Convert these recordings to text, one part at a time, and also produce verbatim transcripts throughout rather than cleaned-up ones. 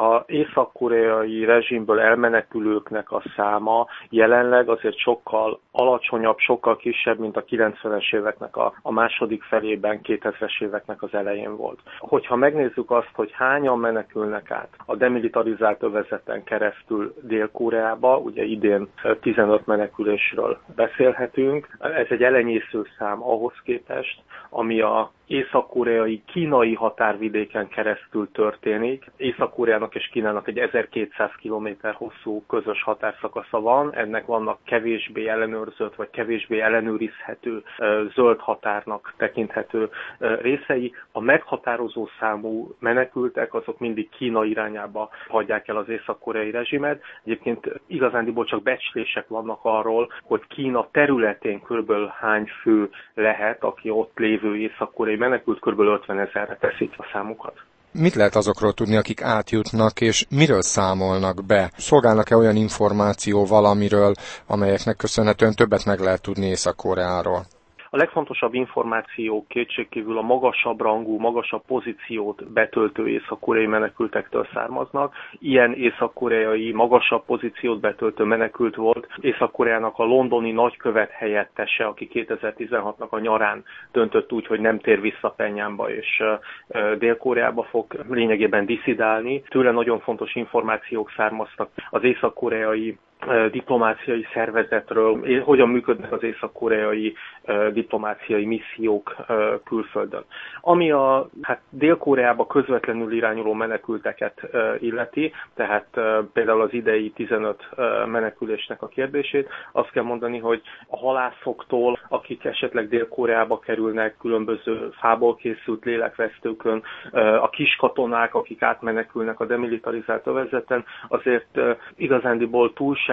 A észak-koreai rezsimből elmenekülőknek a száma jelenleg azért sokkal alacsonyabb, sokkal kisebb, mint a kilencvenes éveknek a, a második felében, kétezres éveknek az elején volt. Hogyha megnézzük azt, hogy hányan menekülnek át a demilitarizált övezeten keresztül Dél-Koreába, ugye idén tizenöt menekülésről beszélhetünk, ez egy elenyésző szám ahhoz képest, ami a észak-koreai kínai határvidéken keresztül történik. Észak-Koreának és Kínának egy ezerkétszáz kilométer hosszú közös határszakasza van, ennek vannak kevésbé ellenőrzött vagy kevésbé ellenőrizhető zöld határnak tekinthető részei. A meghatározó számú menekültek azok mindig Kína irányába hagyják el az észak-koreai rezsimet. Egyébként igazándiból csak becslések vannak arról, hogy Kína területén körülbelül hány fő lehet, aki ott lévő észak-koreai menekült, körülbelül ötvenezerre teszik a számukat. Mit lehet azokról tudni, akik átjutnak, és miről számolnak be? Szolgálnak-e olyan információ valamiről, amelyeknek köszönhetően többet meg lehet tudni Észak-Koreáról? A legfontosabb információk kétségkívül a magasabb rangú, magasabb pozíciót betöltő észak-koreai menekültektől származnak. Ilyen észak-koreai magasabb pozíciót betöltő menekült volt Észak-Koreának a londoni nagykövet helyettese, aki kétezer-tizenhatnak a nyarán döntött úgy, hogy nem tér vissza Pjenjánba és Dél-Koreába fog lényegében diszidálni. Tőle nagyon fontos információk származtak az észak-koreai diplomáciai szervezetről, hogyan működnek az észak-koreai diplomáciai missziók külföldön. Ami a hát Dél-Koreába közvetlenül irányuló menekülteket illeti, tehát például az idei tizenöt menekülésnek a kérdését, azt kell mondani, hogy a halászoktól, akik esetleg Dél-Koreába kerülnek, különböző fából készült lélekvesztőkön, a kiskatonák, akik átmenekülnek a demilitarizált övezeten, azért igazándiból túlságosan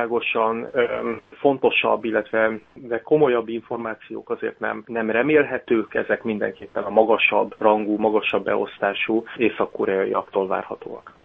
fontosabb, illetve de komolyabb információk azért nem, nem remélhetők, ezek mindenképpen a magasabb rangú, magasabb beosztású észak-koreaiaktól várhatóak.